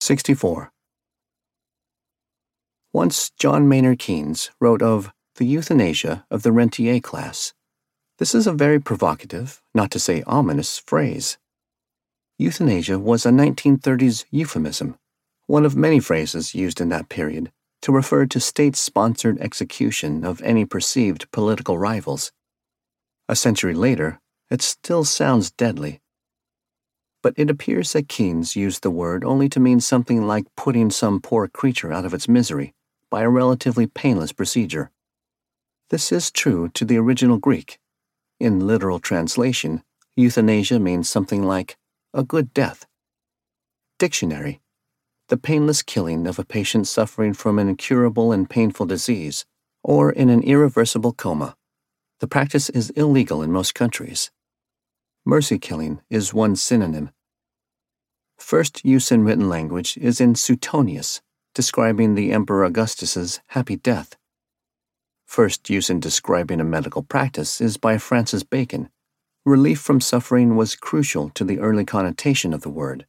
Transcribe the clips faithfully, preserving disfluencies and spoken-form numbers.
sixty-four. Once John Maynard Keynes wrote of the euthanasia of the rentier class. This is a very provocative, not to say ominous, phrase. Euthanasia was a nineteen thirties euphemism, one of many phrases used in that period to refer to state-sponsored execution of any perceived political rivals. A century later, it still sounds deadly. But it appears that Keynes used the word only to mean something like putting some poor creature out of its misery by a relatively painless procedure. This is true to the original Greek. In literal translation, euthanasia means something like a good death. Dictionary: the painless killing of a patient suffering from an incurable and painful disease, or in an irreversible coma. The practice is illegal in most countries. Mercy killing is one synonym. First use in written language is in Suetonius, describing the Emperor Augustus's happy death. First use in describing a medical practice is by Francis Bacon. Relief from suffering was crucial to the early connotation of the word.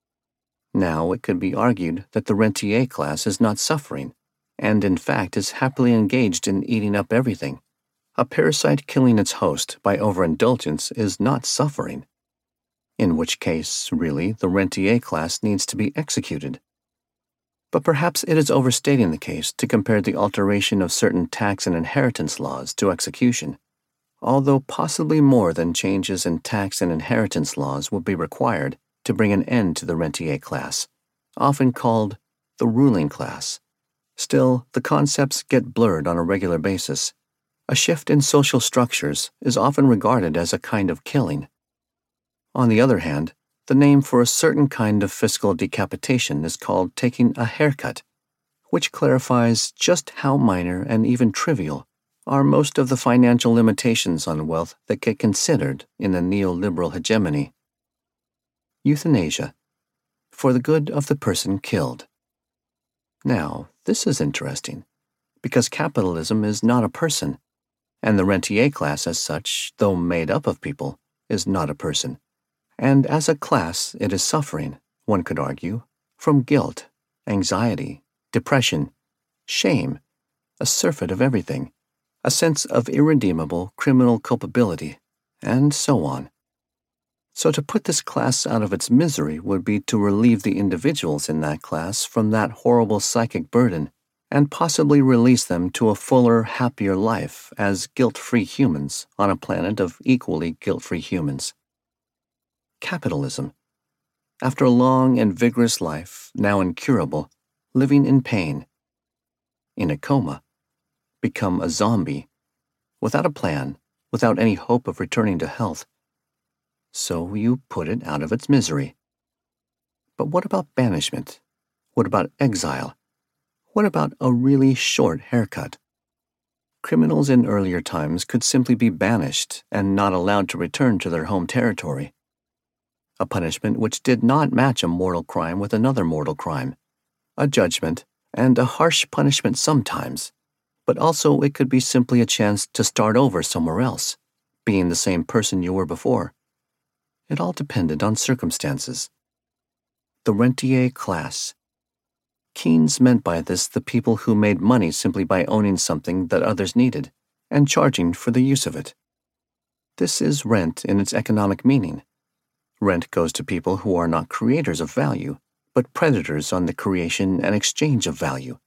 Now it could be argued that the rentier class is not suffering, and in fact is happily engaged in eating up everything. A parasite killing its host by overindulgence is not suffering, in which case, really, the rentier class needs to be executed. But perhaps it is overstating the case to compare the alteration of certain tax and inheritance laws to execution, although possibly more than changes in tax and inheritance laws will be required to bring an end to the rentier class, often called the ruling class. Still, the concepts get blurred on a regular basis. A shift in social structures is often regarded as a kind of killing. On the other hand, the name for a certain kind of fiscal decapitation is called taking a haircut, which clarifies just how minor and even trivial are most of the financial limitations on wealth that get considered in the neoliberal hegemony. Euthanasia, for the good of the person killed. Now, this is interesting, because capitalism is not a person, and the rentier class as such, though made up of people, is not a person. And as a class, it is suffering, one could argue, from guilt, anxiety, depression, shame, a surfeit of everything, a sense of irredeemable criminal culpability, and so on. So to put this class out of its misery would be to relieve the individuals in that class from that horrible psychic burden, and possibly release them to a fuller, happier life as guilt-free humans on a planet of equally guilt-free humans. Capitalism. After a long and vigorous life, now incurable, living in pain, in a coma, become a zombie, without a plan, without any hope of returning to health. So you put it out of its misery. But what about banishment? What about exile? What about a really short haircut? Criminals in earlier times could simply be banished and not allowed to return to their home territory. A punishment which did not match a mortal crime with another mortal crime. A judgment, and a harsh punishment sometimes, but also it could be simply a chance to start over somewhere else, being the same person you were before. It all depended on circumstances. The rentier class. Keynes meant by this the people who made money simply by owning something that others needed, and charging for the use of it. This is rent in its economic meaning. Rent goes to people who are not creators of value, but predators on the creation and exchange of value.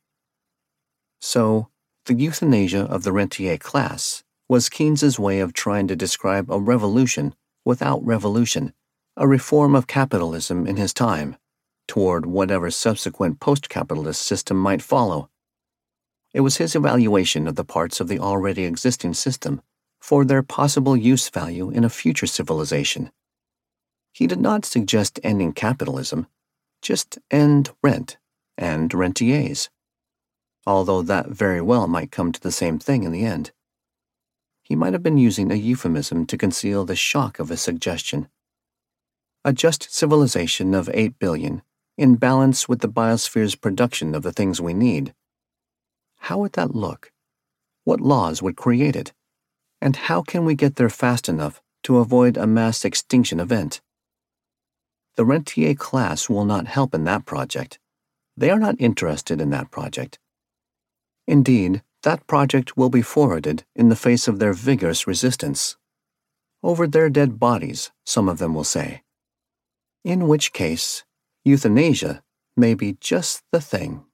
So, the euthanasia of the rentier class was Keynes's way of trying to describe a revolution without revolution, a reform of capitalism in his time, toward whatever subsequent post-capitalist system might follow. It was his evaluation of the parts of the already existing system for their possible use value in a future civilization. He did not suggest ending capitalism, just end rent and rentiers, although that very well might come to the same thing in the end. He might have been using a euphemism to conceal the shock of his suggestion. A just civilization of eight billion, in balance with the biosphere's production of the things we need. How would that look? What laws would create it? And how can we get there fast enough to avoid a mass extinction event? the rentier class will not help in that project. They are not interested in that project. Indeed, that project will be forwarded in the face of their vigorous resistance. Over their dead bodies, some of them will say. In which case, euthanasia may be just the thing.